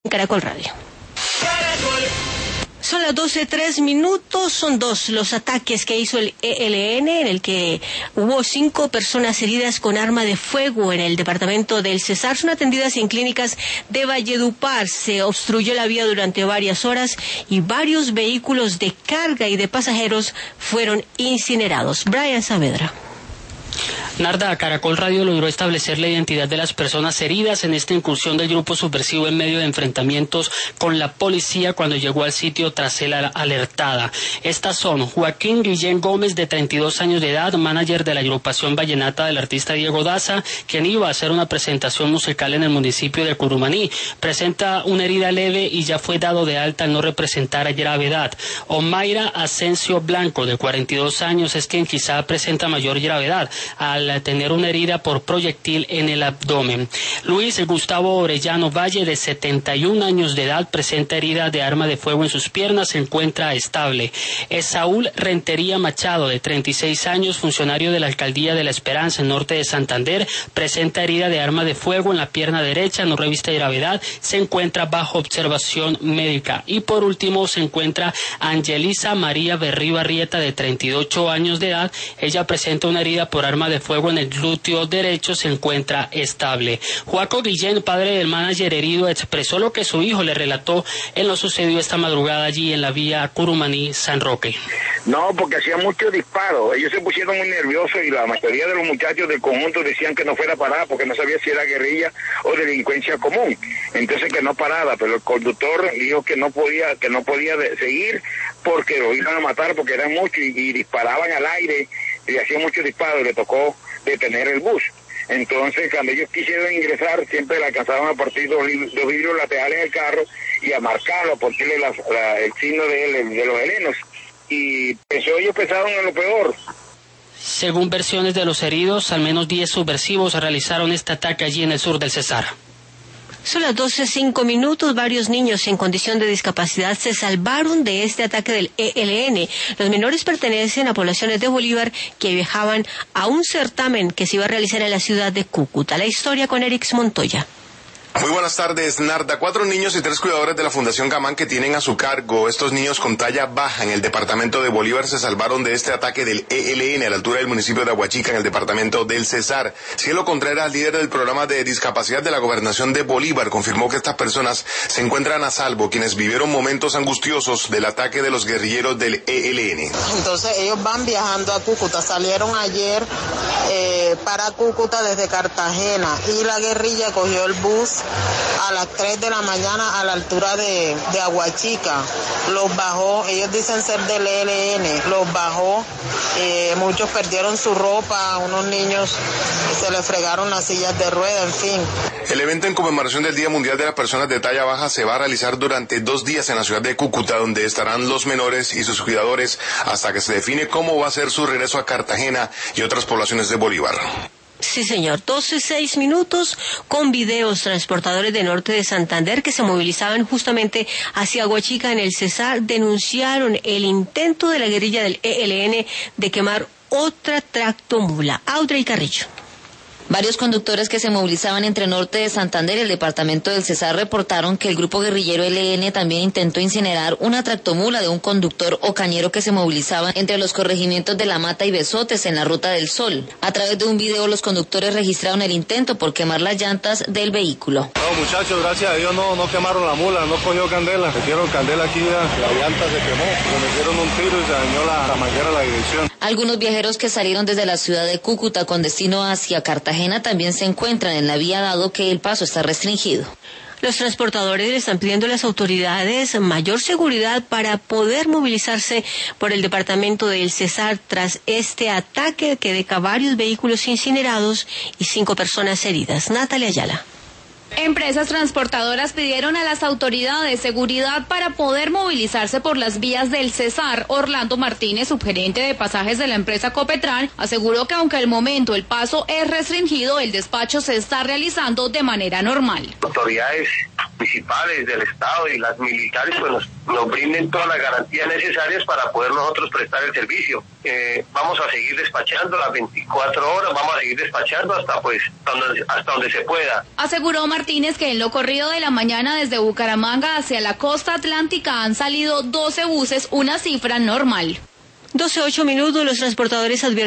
Caracol Radio. Son las 12:03, son 2 los ataques que hizo el ELN, en el que hubo 5 personas heridas con arma de fuego en el departamento del Cesar. Son atendidas en clínicas de Valledupar. Se obstruyó la vía durante varias horas y varios vehículos de carga y de pasajeros fueron incinerados. Brian Saavedra. Narda, Caracol Radio logró establecer la identidad de las personas heridas en esta incursión del grupo subversivo en medio de enfrentamientos con la policía cuando llegó al sitio tras ser alertada. Estas son Joaquín Guillén Gómez, de 32 años de edad, manager de la agrupación vallenata del artista Diego Daza, quien iba a hacer una presentación musical en el municipio de Curumaní. Presenta una herida leve y ya fue dado de alta al no representar gravedad. Omaira Asensio Blanco, de 42 años, es quien quizá presenta mayor gravedad al tener una herida por proyectil en el abdomen. Luis Gustavo Orellano Valle, de 71 años de edad, presenta herida de arma de fuego en sus piernas, se encuentra estable. Saúl Rentería Machado, de 36 años, funcionario de la Alcaldía de La Esperanza, en norte de Santander, presenta herida de arma de fuego en la pierna derecha, no reviste gravedad, se encuentra bajo observación médica. Y por último se encuentra Angelisa María Berrí Barrieta, de 38 años de edad, ella presenta una herida por arma de fuego en el glúteo derecho, se encuentra estable. Joaco Guillén, padre del manager herido, expresó lo que su hijo le relató en lo sucedido esta madrugada allí en la vía Curumaní-San Roque. No, porque hacía muchos disparos, ellos se pusieron muy nerviosos y la mayoría de los muchachos del conjunto decían que no fuera parada porque no sabía si era guerrilla o delincuencia común, entonces que no parara, pero el conductor dijo que no podía seguir porque lo iban a matar porque eran muchos y disparaban al aire y hacían muchos disparos y le tocó detener el bus. Entonces, cuando ellos quisieron ingresar, siempre le alcanzaban a partir los vidrios laterales del carro y a marcarlo, a ponerle el signo de los helenos. Y ellos pensaron en lo peor. Según versiones de los heridos, al menos 10 subversivos realizaron este ataque allí en el sur del Cesar. Son las 12:05. Varios niños en condición de discapacidad se salvaron de este ataque del ELN. Los menores pertenecen a poblaciones de Bolívar que viajaban a un certamen que se iba a realizar en la ciudad de Cúcuta. La historia con Erix Montoya. Muy buenas tardes, Narda. 4 niños y 3 cuidadores de la Fundación Gamán que tienen a su cargo estos niños con talla baja en el departamento de Bolívar se salvaron de este ataque del ELN a la altura del municipio de Aguachica en el departamento del Cesar. Cielo Contreras, líder del programa de discapacidad de la Gobernación de Bolívar, confirmó que estas personas se encuentran a salvo, quienes vivieron momentos angustiosos del ataque de los guerrilleros del ELN. Entonces ellos van viajando a Cúcuta, salieron ayer para Cúcuta desde Cartagena y la guerrilla cogió el bus a las 3 de la mañana a la altura de Aguachica. Los bajó, ellos dicen ser del ELN, los bajó, muchos perdieron su ropa, unos niños se les fregaron las sillas de rueda, en fin. El evento en conmemoración del Día Mundial de las Personas de Talla Baja se va a realizar durante 2 días en la ciudad de Cúcuta, donde estarán los menores y sus cuidadores hasta que se define cómo va a ser su regreso a Cartagena y otras poblaciones de Bolívar. Sí, señor. 12:06, con videos. Transportadores de norte de Santander que se movilizaban justamente hacia Aguachica en el Cesar denunciaron el intento de la guerrilla del ELN de quemar otra tractomula. Audrey Carrillo. Varios conductores que se movilizaban entre norte de Santander y el departamento del Cesar reportaron que el grupo guerrillero ELN también intentó incinerar una tractomula de un conductor o cañero que se movilizaba entre los corregimientos de La Mata y Besotes en la Ruta del Sol. A través de un video los conductores registraron el intento por quemar las llantas del vehículo. No, muchachos, gracias a Dios no quemaron la mula, no cogió candela. Metieron candela aquí, la llanta se quemó, le metieron un tiro y se dañó la manguera de la dirección. Algunos viajeros que salieron desde la ciudad de Cúcuta con destino hacia Cartagena también se encuentran en la vía dado que el paso está restringido. Los transportadores le están pidiendo a las autoridades mayor seguridad para poder movilizarse por el departamento del Cesar tras este ataque que deja varios vehículos incinerados y 5 personas heridas. Natalia Ayala. Empresas transportadoras pidieron a las autoridades seguridad para poder movilizarse por las vías del Cesar. Orlando Martínez, subgerente de pasajes de la empresa Copetran, aseguró que aunque al momento el paso es restringido, el despacho se está realizando de manera normal. Autoridades municipales del Estado y las militares pues nos brinden todas las garantías necesarias para poder nosotros prestar el servicio. Vamos a seguir despachando las 24 horas, vamos a seguir despachando hasta donde se pueda. Aseguró Martínez que en lo corrido de la mañana desde Bucaramanga hacia la costa atlántica han salido 12 buses, una cifra normal. 12:08, los transportadores advierten